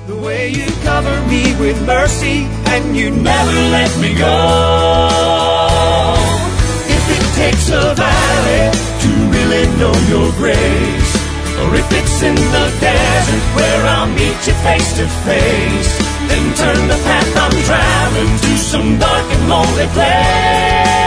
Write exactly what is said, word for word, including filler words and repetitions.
The way you cover me with mercy and you never let me go. If it takes a valley to really know your grace, or if it's in the desert where I'll meet you face to face, then turn the path I'm traveling to some dark and lonely place.